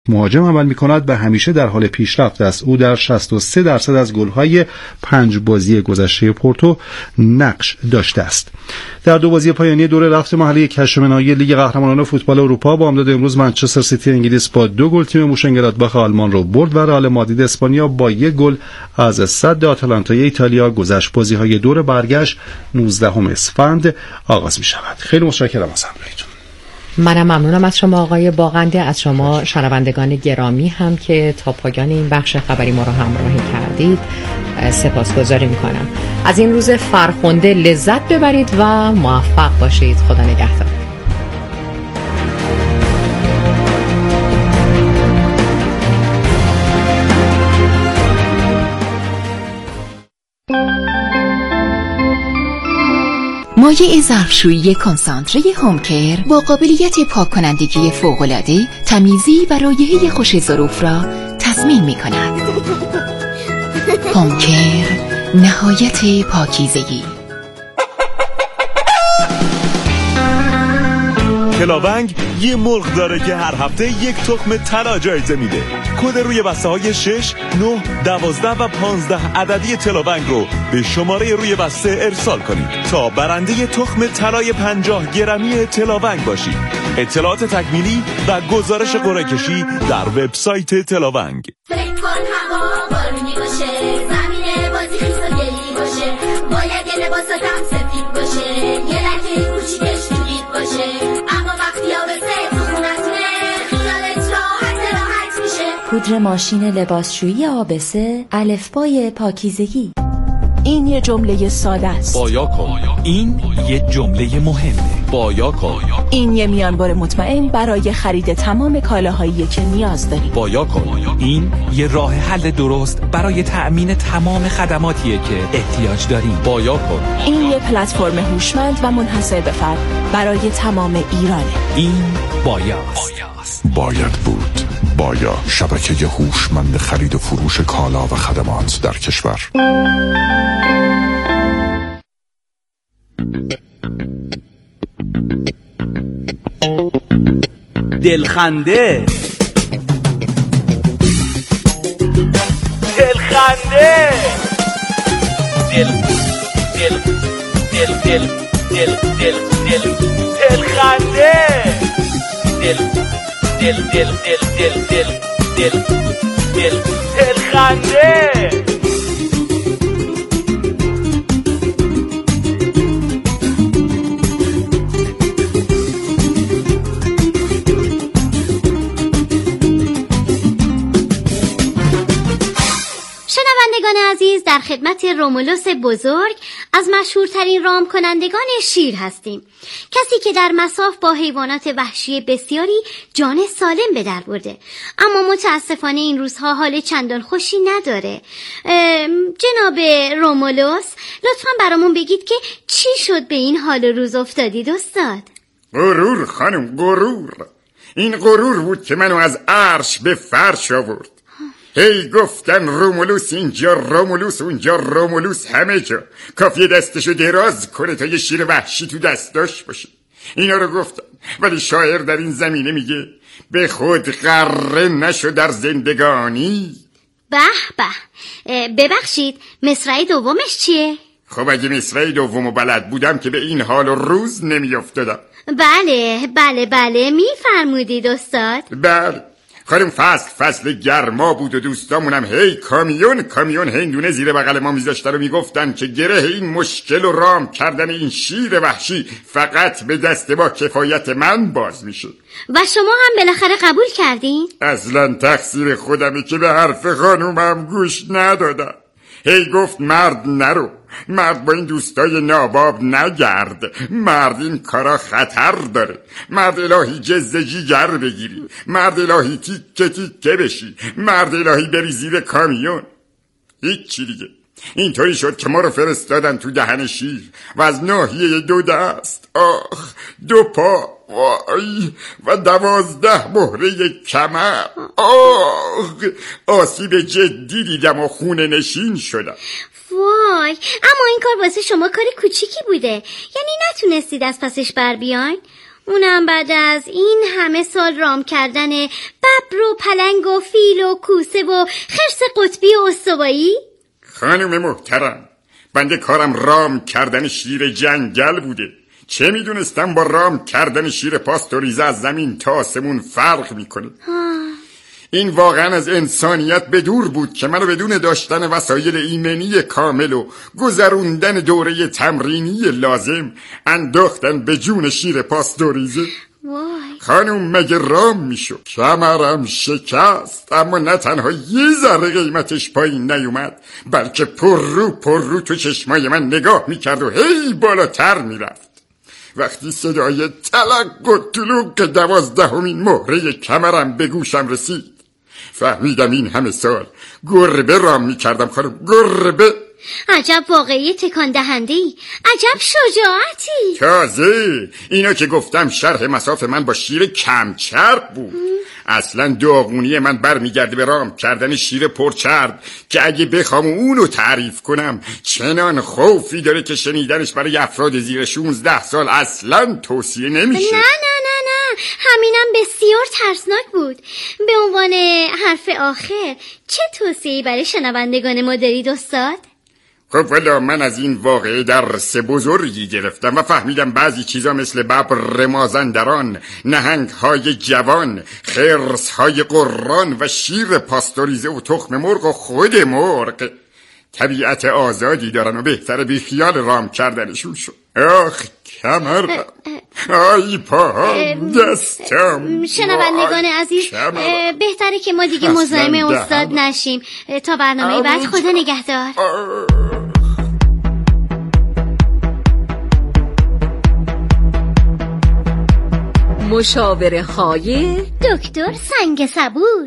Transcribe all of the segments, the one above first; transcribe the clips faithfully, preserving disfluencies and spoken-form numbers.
مهاجم عمل می‌کند و همیشه در حال پیشرفت است. او در شصت و سه درصد از گل‌های پنج بازی گذشته پورتو نقش داشته است. در دو بازی پایانی دور رفت مرحله کشمنایی لیگ قهرمانان فوتبال اروپا با امداد امروز منچستر سیتی انگلیس با دو گل تیم موشنگلادباخ آلمان را برد و رئال مادرید اسپانیا با یک گل از صد آتالانتای ایتالیا گذشت. بازی‌های دور برگشت نوزدهم اسفند آغاز می‌شود. خیلی متشکرم از همراهیتون. منم ممنونم از شما آقای باغنده، از شما شنوندگان گرامی هم که تا پایان این بخش خبری ما رو همراهی کردید سپاسگزاری میکنم. از این روز فرخنده لذت ببرید و موفق باشید. خدا نگهدار. مایع ظرفشویی کنسانتره هومکر با قابلیت پاک کنندگی فوق‌العاده، تمیزی و رایحه خوش ظروف را تضمین می کند. هومکر، نهایت پاکیزگی. تلاونگ یه مرغ داره که هر هفته یک تخم طلا جایزه میده. کد روی بسته های شش، نه، دوازده و پانزده عددی تلاونگ رو به شماره روی بسته ارسال کنید تا برنده تخم طلای پنجاه گرمی تلاونگ باشید. اطلاعات تکمیلی و گزارش قرعه کشی در وبسایت تلاونگ. فکر کن هوا بارونی باشه، زمین بازی خیس و گلی باشه، باید لباساتم سفید باشه، یه لکه کوچیکش جدید باشه، اما وقتی آبسه تو خونتونه خیالت راحت راحت میشه. پودر ماشین لباسشویی آبسه، الفبای پاکیزگی. این یه جمله ساده است. بایا کن. این یه جمله مهمه. بایا کن. این یه میانبر مطمئن برای خرید تمام کالاهایی که نیاز داری. بایا کن. این یه راه حل درست برای تأمین تمام خدماتیه که احتیاج داریم. بایا کن. این یه پلتفرم هوشمند و منحصر به فرد برای تمام ایرانه. این بایاست. باید بود. بایا، شبکه هوشمند خرید و فروش کالا و خدمات در کشور. دلخنده دلخنده دل دل دل دل دل دل دل دلخنده دل دل دل دل دل دل دل دلخنده. شنوندگان عزیز، در خدمت رومولوس بزرگ از مشهورترین رام کنندگان شیر هستیم. کسی که در مصاف با حیوانات وحشی بسیاری جان سالم به در برده، اما متاسفانه این روزها حال چندان خوشی نداره. جناب رومولوس، لطفاً برامون بگید که چی شد به این حال روز افتادید استاد؟ غرور خانم، غرور. این غرور بود که منو از عرش به فرش آورد. هی گفتن رومولوس اینجا، رومولوس اونجا، رومولوس همه جا. کافیه دستشو دراز کنه تا یه شیر وحشی تو دستاش باشه. اینا رو گفتن، ولی شاعر در این زمینه میگه به خود غره نشو در زندگانی. به به، ببخشید مصرع دومش چیه؟ خب اگه مصرع دومو بلد بودم که به این حال و روز نمیافتادم. بله بله بله میفرمودید استاد. بله خانم، فصل فصل گرما بود و دوستامونم هی کامیون کامیون هندونه زیر بغل ما میذاشتن و میگفتن که گره این مشکل و رام کردن این شیر وحشی فقط به دست با کفایت من باز میشه. و شما هم بالاخره قبول کردین؟ اصلا تقصیر خودمه که به حرف خانومم گوش ندادم. هی گفت مرد نرو، مرد با این دوستای ناباب نگرد، مرد این کارا خطر داره، مرد الهی جز جیگر بگیری، مرد الهی تیکه تیکه بشی، مرد الهی بری زیر کامیون. هیچ چی دیگه. اینطوری شد که ما رو فرستادن تو دهن شیر و از ناحیه دو دست، آخ، دو پا، وای، و دوازده مهره کمر، آخ، آسیب جدی دیدم و خونه نشین شدم. وای، اما این کار واسه شما کار کوچیکی بوده، یعنی نتونستید از پسش بر بیاین؟ اونم بعد از این همه سال رام کردن ببر و پلنگ و فیل و کوسه و خرس قطبی و استوایی. خانم محترم، بنده کارم رام کردن شیر جنگل بوده. چه میدونستم با رام کردن شیر پاستوریزه از زمین تا آسمون فرق میکنه. این واقعا از انسانیت به دور بود که منو بدون داشتن وسایل ایمنی کامل و گذروندن دوره تمرینی لازم انداختن به جون شیر پاستوریزه. خانم مگه رام میشد؟ کمرم شکست، اما نه تنها یه ذره قیمتش پایین نیومد، بلکه پر رو پر رو تو چشمای من نگاه میکرد و هی بالاتر میرفت. وقتی صدای تلق و تلوک دوازدهمین مهره کمرم به گوشم رسید، فهمیدم این همه سال گربه رام میکردم. خانم گربه. عجب واقعی تکان دهنده‌ای، عجب شجاعتی. تازه اینا که گفتم شرح مساف من با شیر کم چرب بود. اصلا داغونی من برمیگرده به رام کردن شیر پرچرب که اگه بخوام اونو تعریف کنم چنان خوفی داره که شنیدنش برای افراد زیر شونزده سال اصلا توصیه نمیشه. نه نه نه نه، همینم بسیار ترسناک بود. به عنوان حرف آخر چه توصیه‌ای برای شنوندگان ما دارید استاد؟ خب والا من از این واقعه درس بزرگی گرفتم و فهمیدم بعضی چیزا مثل ببر مازندران، نهنگ‌های جوان، خرس‌های قران و شیر پاستوریزه و تخم مرغ و خود مرغ طبیعت آزادی دارن و بهتره بی خیال رام کردنشون شد. آخ کمرم، آی پاهم، دستم. شنوندگان عزیز، بهتره که ما دیگه مزاحم استاد نشیم. تا برنامه بعد خدا نگهدار. مشاوره های دکتر سنگ صبور.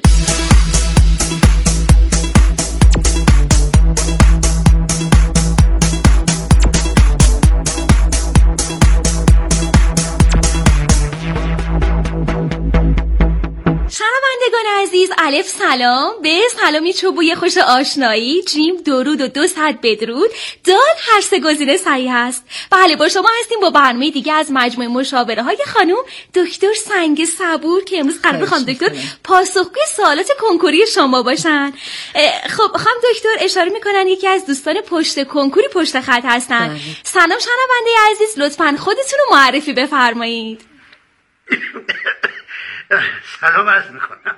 شنوندگان عزیز، الف سلام، به سلامی چوبوی خوش آشنایی، جیم درود و دو صد بدرود، دال هر سه گزینه صحیح است. بله با شما هستیم با برنامه دیگه از مجموعه مشاوره های خانم دکتر سنگ صبور که امروز قرار خانم دکتر پاسخگوی سوالات کنکوری شما باشن. خب خانم دکتر اشاره میکنن یکی از دوستان پشت کنکوری پشت خط هستن. سلام شنونده عزیز، لطفاً خودتون رو معرفی بفرمایید. سلام عرض میکنم.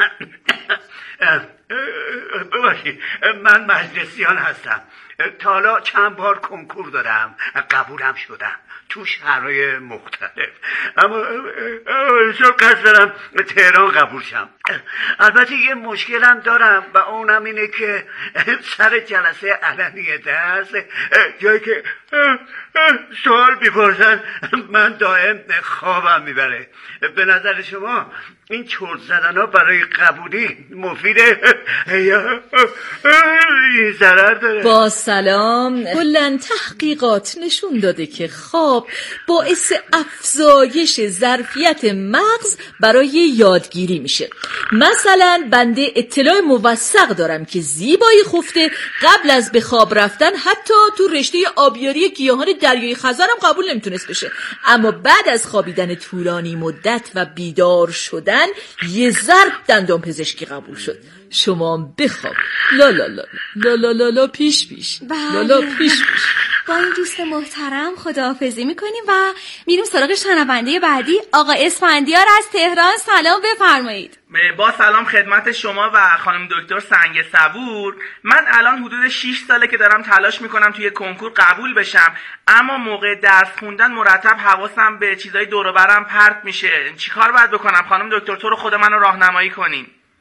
ببخشید من مجلسیان هستم. تا حالا چند بار کنکور دادم، قبولم شدم تو شهرهای مختلف، اما چون قصد دارم تهران قبول شم. البته یه مشکلم دارم و اونم اینه که سر جلسه علنی درس جایی که سوال میپرسن من دائم خوابم میبره. به نظر شما این چرت زدن ها برای قبولی مفیده یا این ضرر داره؟ با سلام، کلاً تحقیقات نشون داده که خواب باعث افزایش ظرفیت مغز برای یادگیری میشه. مثلا بنده اطلاع موثق دارم که زیبایی خفته قبل از به خواب رفتن حتی تو رشته آبیاری گیاهان دریای خزر هم قبول نمیتونست بشه، اما بعد از خوابیدن طولانی مدت و بیدار شدن یه ضرب دندان پزشکی قبول شد. شما بخواب. لا لا لا لا لا لا لا پیش پیش لا لا پیش پیش. با این دوست محترم خداحافظی میکنیم و میریم سراغ شنونده بعدی. آقا اسفندیار از تهران، سلام بفرمایید. با سلام خدمت شما و خانم دکتر سنگ صبور. من الان حدود شش ساله که دارم تلاش میکنم توی کنکور قبول بشم، اما موقع درس خوندن مرتب حواسم به چیزای دور و برم پرت میشه. چیکار باید بکنم خانم دکتر؟ تو رو خود منو راهنمایی کنین.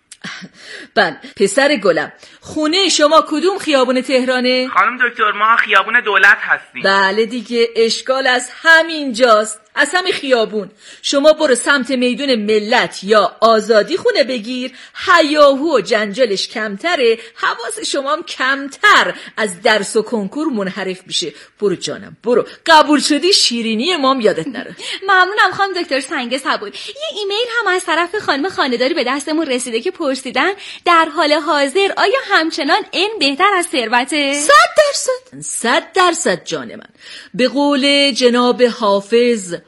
بله پسر گلم، خونه شما کدوم خیابون تهرانه؟ خانم دکتر ما خیابون دولت هستیم. بله دیگه، اشکال از همین جاست، از همین خیابون. شما برو سمت میدون ملت یا آزادی خونه بگیر، هیاهو و جنجالش کمتره، حواس شما هم کمتر از درس و کنکور منحرف میشه. برو جانم برو، قبول شدی شیرینی مام یادت نره. ممنونم خانم دکتر سنگ صبور. یه ایمیل هم از طرف خانم خانه‌داری به دستمون رسیده که پرسیدن در حال حاضر آیا همچنان این بهتر از ثروته؟ صد درصد صد درصد جان من. به قول جناب حافظ،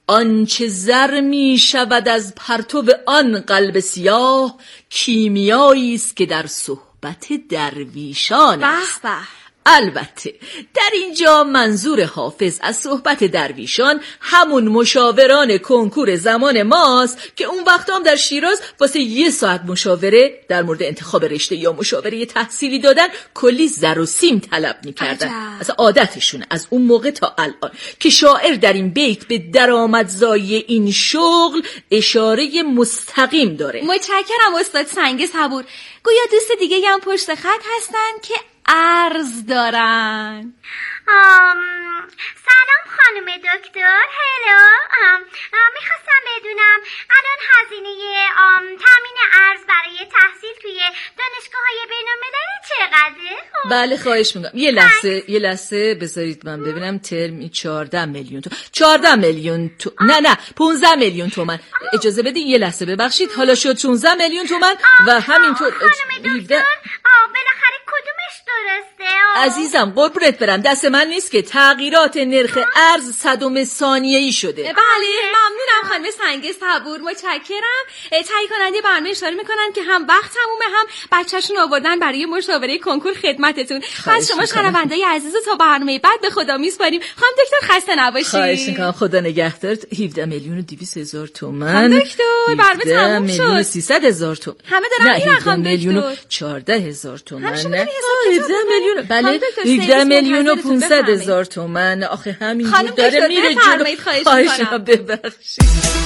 آنچه زر می شود از پرتو آن قلب سیاه، کیمیایی است که در صحبت درویشان است. به به. البته در اینجا منظور حافظ از صحبت درویشان همون مشاوران کنکور زمان ماست که اون وقت هم در شیراز واسه یه ساعت مشاوره در مورد انتخاب رشته یا مشاوره تحصیلی دادن کلی زر و سیم طلب میکردن. اصلا عادتشونه از اون موقع تا الان که شاعر در این بیت به درآمدزایی این شغل اشاره مستقیم داره. متشکرم استاد سنگ صبور. گویا دوست دیگه هم پشت خط هستن که عرض دارن. آم، سلام خانم دکتر. هلو. آم، آم، میخواستم بدونم الان هزینه آم، تامین ارز برای تحصیل توی دانشگاه های بین‌المللی چقدره؟ بله خواهش میکنم. یه لحظه یه لحظه بذارید من ببینم. ترمی چهارده میلیون تو چهارده میلیون تو نه نه پانزده میلیون تومن. اجازه بدین یه لحظه ببخشید. حالا شد شانزده میلیون تومن و همینطور. خانم دکتر آه بالاخره کدومش درسته؟ آه. عزیزم قربونت برم، دست من نیست که تغییرات نرخ ارز صدم ثانیه‌ای شده. بله ممنونم خانم سنگ صبور. متشکرم. تهیه کننده برنامه اشاره میکنن که هم وقت تمومه هم بچه‌شون آوردن برای مشاوره کنکور خدمتتون. پس شما شنونده‌ی عزیز تا برنامه بعد به خدا میسپاریم. خانم دکتر خسته نباشید. خواهش میکنم. خدا نگهدار. هفده میلیون و دویست هزار تومان. خانم دکتر برنامه تموم شد. میلیون و سیصد هزار تومان. همه دارن میرن خانم دکتر. میلیون و چهارده هزار تومان. هفده میلیون. بله هفده میلیون و پانصد هزار تومان. آخه همین داره میره جلو. خواهش میکنم ببخشید.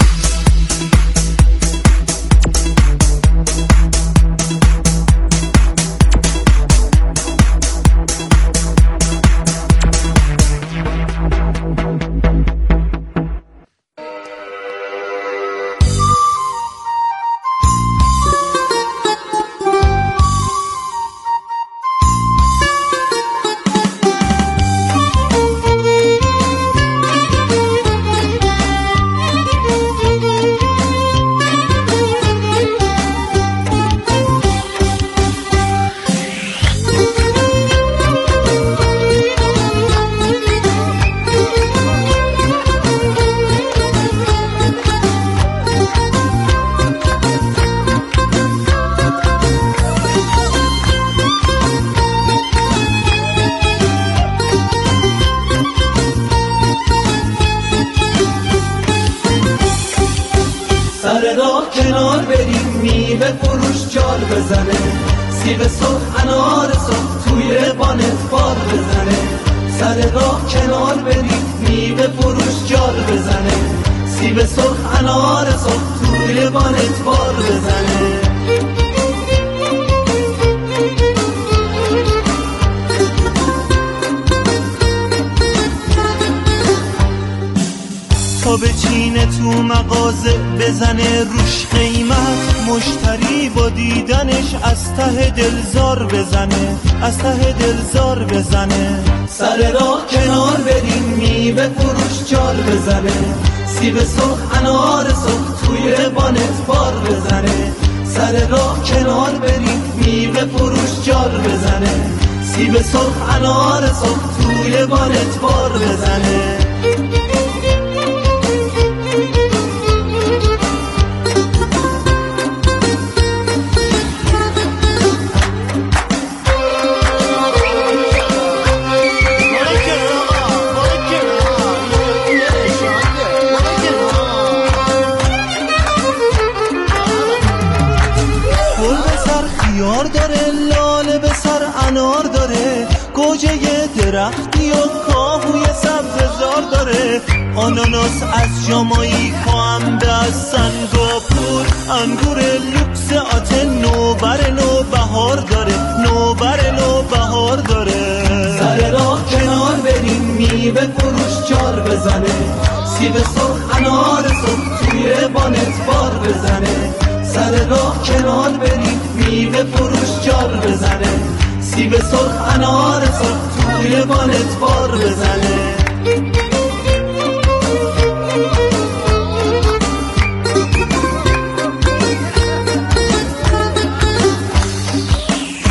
سر راه کنار بریم میوه فروش جال بزنه، سیب سرخ انار سرخ توی بانت بار بزنه. سر راه کنار بریم میوه فروش جال بزنه، سیب سرخ انار سرخ توی بانت بار بزنه. تا به چینه تو مغازه بزنه روش قیمت، مشتری با دیدنش از ته دلزار بزنه، از ته دلزار بزنه. سر راه کنار بریم میوه فروش جال بزنه، سیب سرخ انار سرخ توی بانت بار بزنه. سر راه کنار بریم میوه فروش جال بزنه، سیب سرخ انار سرخ توی بانت بار بزنه. انار داره، گوجه درختی و کاهوی سبززار داره. آناناس از جامایکا، انبه از سنگاپور، انگور لوکس آتن، نوبر نوبهار داره، نوبر نوبهار داره. سر راه کنار بریم میوه فروش جار بزنه، سیب سرخ انار سرخ توی بانت بار بزنه. سر راه کنار بریم میوه فروش جار بزنه، سیب سرخ انار سرخ توی بانت بار بزنه.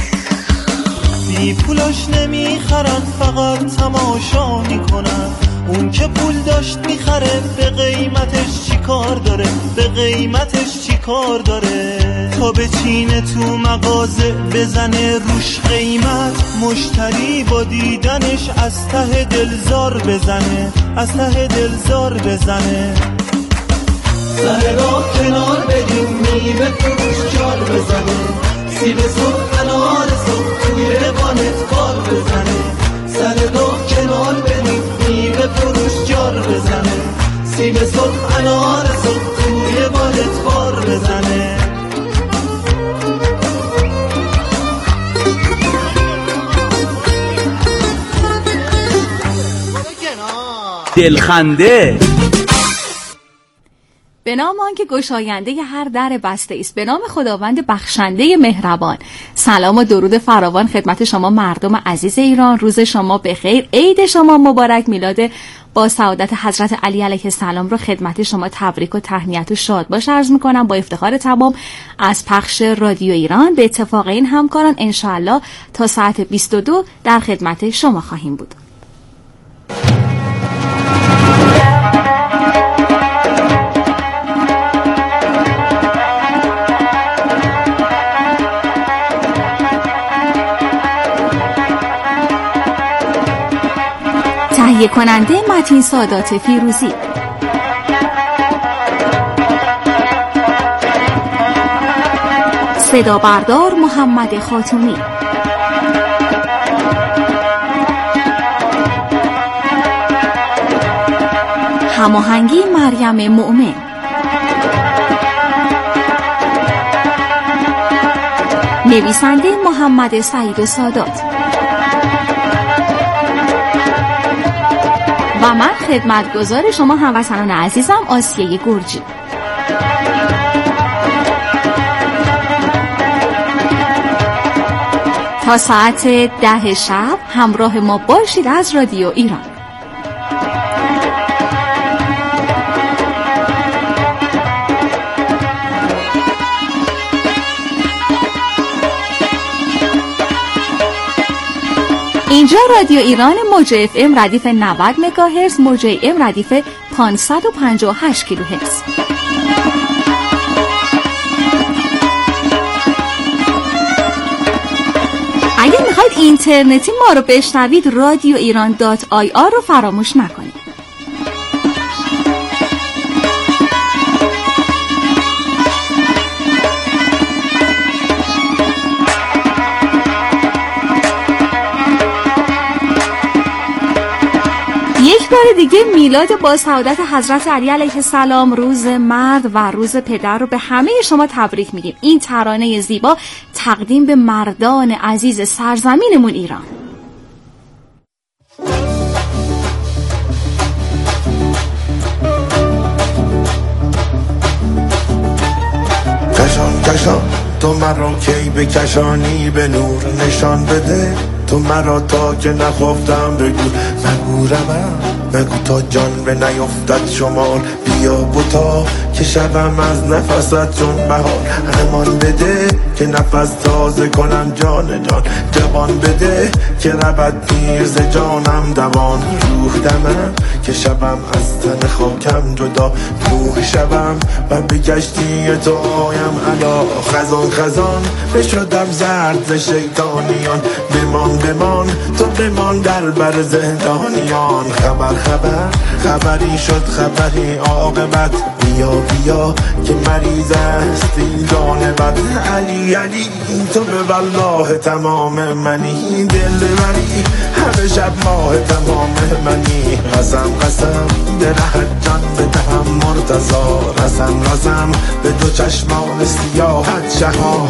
بی پولاش نمیخرن، فقط تماشا میکنن. اون که پول داشت میخره به قیمتش چی کار داره، به قیمتش چی کار داره. تا به چینه تو مغازه بزنه روش قیمت، مشتری با دیدنش از ته دلزار بزنه، از ته دلزار بزنه. سر راه کنار بدیم میوه فروش جار بزنه، سیب سرخ انار سرخ توی وانت کار بزنه. سر راه کنار بدیم میوه فروش جار بزنه، سیب سرخ انار سرخ توی وانت کار بزنه. دلخنده. به نام آنکه گشاینده هر در بسته است، به نام خداوند بخشنده مهربان. سلام و درود فراوان خدمت شما مردم عزیز ایران. روز شما بخیر، عید شما مبارک. میلاد با سعادت حضرت علی علیه السلام رو خدمت شما تبریک و تهنیت و شاد باش عرض میکنم. با افتخار تمام از پخش رادیو ایران به اتفاق این همکاران انشاءالله تا ساعت بیست و دو در خدمت شما خواهیم بود. تهیه کننده متین سادات فیروزی، صدا بردار محمد خاتمی، هماهنگی مریم مؤمن، نویسنده محمد سعید سادات و من خدمتگزار شما هموطنان عزیزم آسیه گرجی. تا ساعت ده شب همراه ما باشید از رادیو ایران. اینجا رادیو ایران موج اف ام ردیف نود مگاهرتز، موج ام ردیف پانصد و پنجاه و هشت کیلوهرتز. اگر میخواید اینترنتی ما رو بشنوید رادیو ایران دات آی آر رو فراموش نکنید. یک بار دیگه میلاد با سعادت حضرت علی علیه السلام، روز مرد و روز پدر رو به همه شما تبریک میگیم. این ترانه زیبا تقدیم به مردان عزیز سرزمینمون ایران. کشان کشان تو مرا کی بکشانی، به نور نشان بده تو مرا تا که نخفتم بگو. مگو روم مگو تا جان به نیفتد شمال، بیا بوتا که شبم از نفست چون بهار. امان بده که نفس تازه کنم جان جان، جوان بده که ربط پیر ز جانم دوان. روح دمم که شبم از تن خاکم جدا، روح شبم و به کشتی تو آیم. علا خزان خزان بشدم زرد ز شیطانیان، بمان بمان تو بمان در بر زندانیان. خبر خبر خبری شد خبری عاقبت، بیا بیا که مریض است این جان بد. علی علی تو به والله تمام منی، دل بری همه شب ماه تمام منی. قسم قسم درهت جان بدهم مرتضا، رسم رسم به دو چشمان سیاحت شها.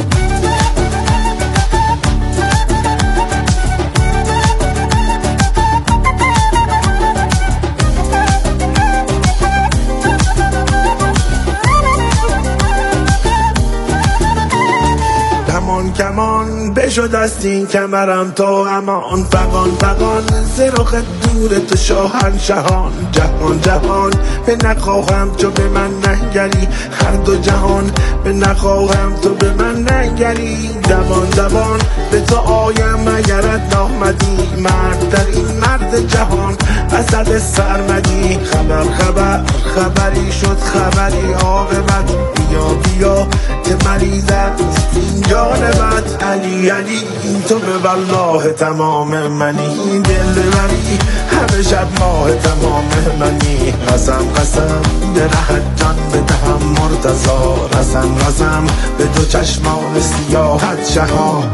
کمان کمان بشد است این کمرم تا امان. فقان فقان زرخ دور تو شاهنشهان. جهان جهان به نخواهم تو به من ننگری، هر دو جهان به نخواهم تو به من ننگری. دوان دوان به تو آیم اگرت نامدی، مرد در این مرد جهان وسط سرمدی. خبر خبر خبری شد خبری عاقبت، بیا بیا که مریض است این جانبت. علی علی تو به والله تمام منی، دل بری همه شب ماه تمام منی. قسم قسم درهت جان بدهم مرتضا، رسم رسم به دو چشمان سیاحت شها.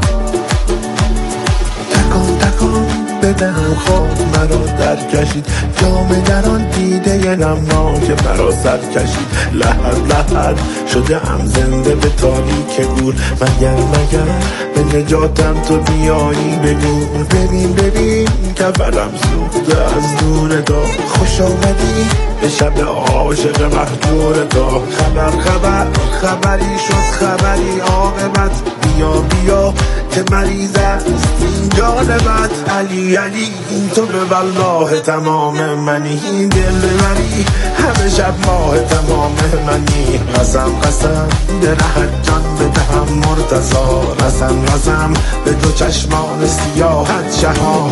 تکان تکان بدنم خواب مرا در کشید، جام در آن دیده نمناک مرا سر کشید. لحد لحد شده ام زنده به تاریک گور، مگر مگر به نجاتم تو بیایی بگو. ببین ببین کفرم سوخته از دور تو، خوش آمدی به شب عاشق مهجور تو. خبر خبر خبری شد خبری عاقبت، بیا بیا که مریض است این جانبت. علی علی تو به والله تمام منی، دل بری همه شب ماه تمام منی. قسم قسم درهت جان بدهم مرتضا، رسم رسم به دو چشمان سیاحت شها.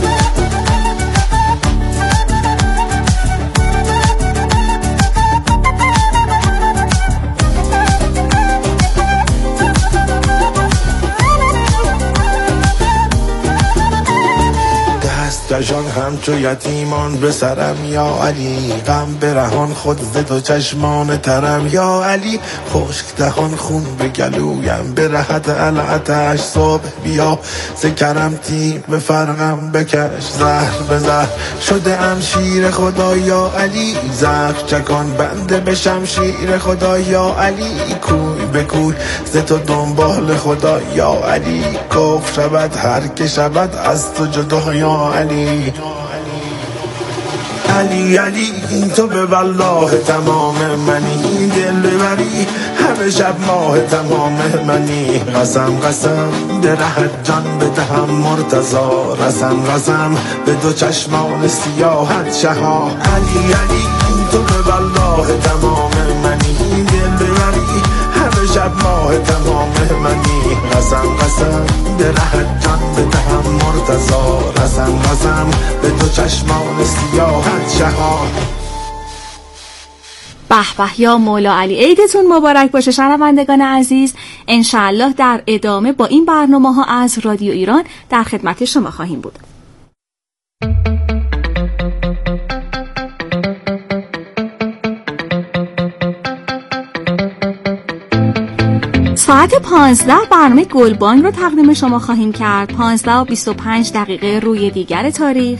کشان همچو یتیمان به سرم یا علی، غم برهان خود ز تو چشمان ترم یا علی. خشک دهان خون به گلویم برهت علعتش صبح بیا. ز کرم تیر به فرقم بکش زهر به زهر شده ام شیر خدا یا علی. زهر چکان بنده به شمشیر خدا یا علی. کوی به کوی ز تو دنبال خدا یا علی. کفر شود هر که شود از تو جدا یا علی. علی علی تو به والله تمام منی، دل بری همه شب ماه تمام منی. قسم قسم درهت جان بدهم مرتضا، رسم رسم به دو چشمان سیاحت شها. علی علی تو به والله تمام منی، دل بری همه شب ماه تمام منی. قسم قسم درهت جان بدهم مرتضا، رسم رسم به دو چشمان سیاحت شها. به به یا مولا علی، عیدتون مبارک باشه شنوندگان عزیز. انشاءالله در ادامه با این برنامه ها از رادیو ایران در خدمت شما خواهیم بود. ساعت پانزده برنامه گلبانگ رو تقدیم شما خواهیم کرد. پانزده و بیست و پنج دقیقه روی دیگر تاریخ.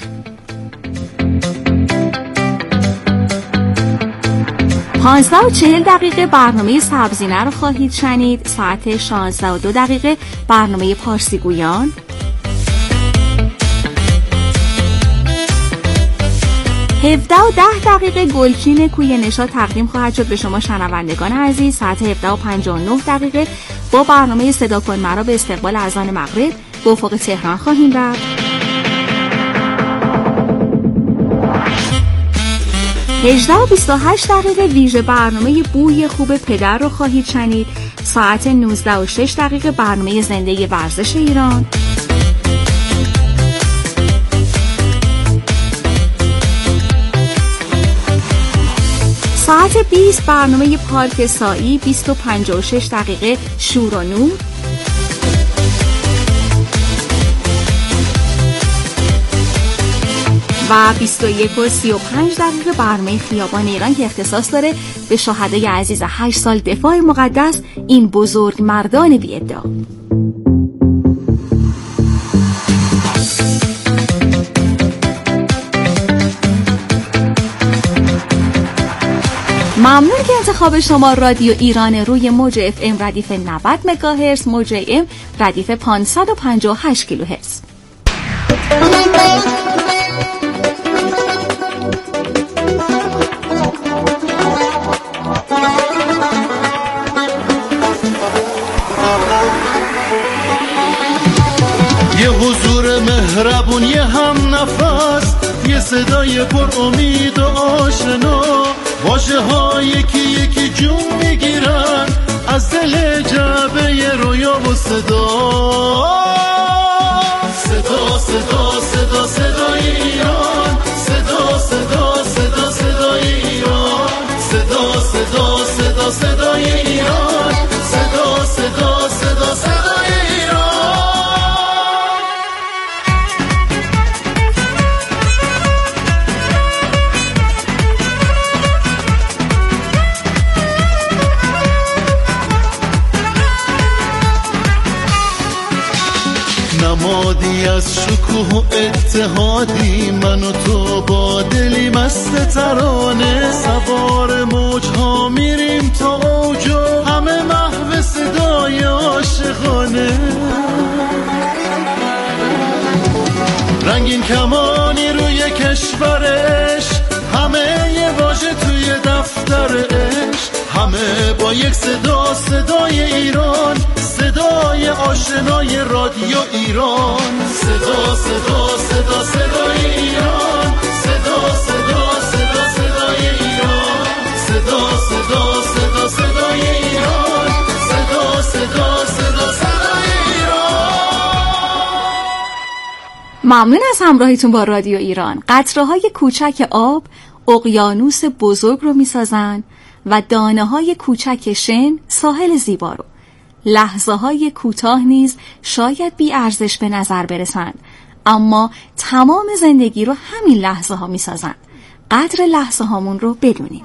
پانزده و چهل دقیقه برنامه سبزینه رو خواهید شنید. ساعت شانزده و دو دقیقه برنامه پارسی گویان. هفده و ده دقیقه گلچین کوی نشاط تقدیم خواهد شد به شما شنوندگان عزیز. ساعت هفده و پنجاه و نه دقیقه با برنامه صدا کن مرا به استقبال اذان مغرب به افق تهران خواهیم رفت. هجده و بیست و هشت دقیقه ویژه برنامه بوی خوب پدر رو خواهید شنید. ساعت نوزده و شش دقیقه برنامه زنده ورزش ایران. ساعت بیست برنامه پارک سایی. بیست و پنجاه و شش دقیقه شور و نور. و بیست و یک و سی و پنج دقیقه برنامه خیابان ایران که اختصاص داره به شهدای عزیز هشت سال دفاع مقدس، این بزرگ مردان بی ادعا. ممنون که انتخاب شما رادیو ایران روی موج اف ام ردیف نود مگاهرتز، موج ام ردیف پانصد و پنجاه و هشت کیلوهرتز. یه حضور مهربون، یه هم نفس، یه صدای پر امید و آشنا، واژه ها یکی یکی جون میگیرن از دل جعبه رویا و صدا. صدا صدا صدا صدای ایران، صدا نمادی از شکوه و اتحادی، من و تو با دلی مست ترانه، سوار موجها میریم تا اوج و همه محو صدای عاشقانه. رنگین کمانی روی کشورش، همه یه واژه توی دفتر عشق، همه با یک صدا، صدای ایران، صدای آشنای رادیو ایران. صدا صدا صدا صدای ایران، صدا صدا صدا صدای ایران، صدا صدا صدا صدای ایران، صدا صدا صدا صدای ایران. ممنون از همراهیتون با رادیو ایران. قطره‌های کوچک آب اقیانوس بزرگ رو میسازن و دانه‌های کوچک شن ساحل زیبا رو. لحظه‌های کوتاه نیز شاید بی ارزش به نظر برسند، اما تمام زندگی رو همین لحظه ها میسازن. قدر لحظه هامون رو بدونیم.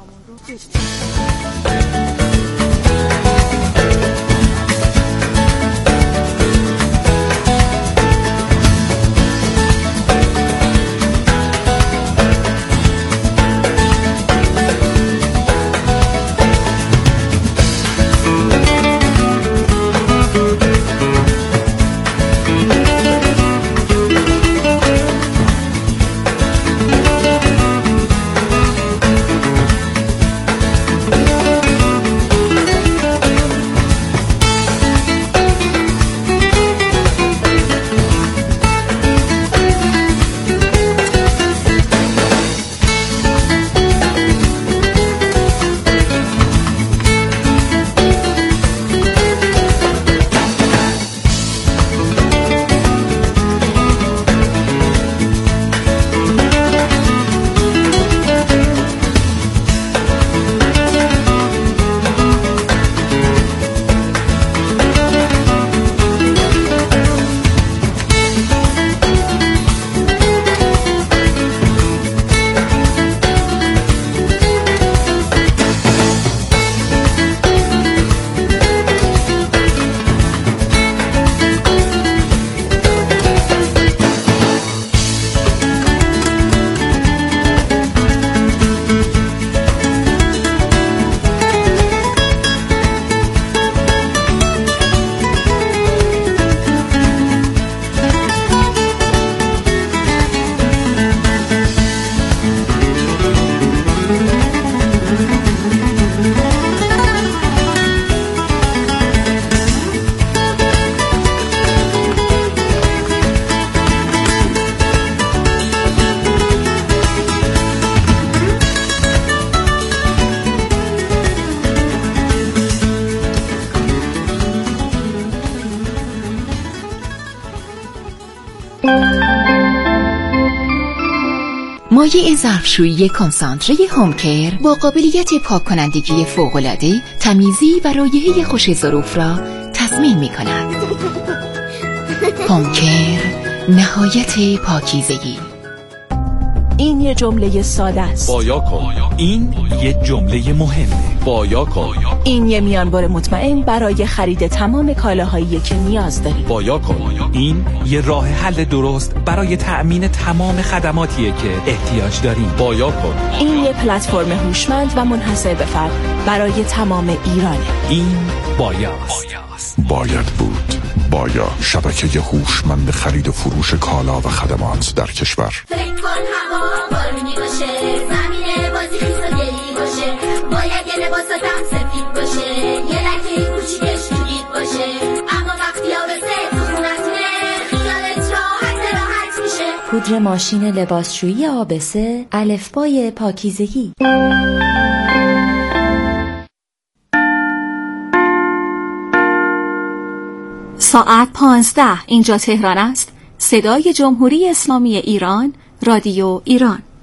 مایع ظرفشویی کنسانتره هومکر با قابلیت پاک کنندگی فوق‌العاده، تمیزی و رایحه خوش ظروف را تضمین می کند. هومکر، نهایت پاکیزگی. این یه جمله ساده است. بایا کن. این یه جمله مهمه. بایا کن. این یه میانبر مطمئن برای خرید تمام کالاهایی که نیاز داری. بایا کن. این یه راه حل درست برای تأمین تمام خدماتیه که احتیاج داریم. بایا کن. این یه پلتفرم هوشمند و منحصر به فرد برای تمام ایرانه. این بایاست. باید بود. بایا، شبکه هوشمند خرید و فروش کالا و خدمات در کشور. فکر کن هوا بارونی باشه، زمین بازی خیس و گلی باشه، باید یه لباساتم سفید باشه، یه لکه کوچیکش جدید باشه، اما وقتی آبسه تو خونتونه خیالت راحت راحت میشه. پودر ماشین لباسشویی آبسه، الفبای پاکیزگی. ساعت پانزده، اینجا تهران است. صدای جمهوری اسلامی ایران، رادیو ایران.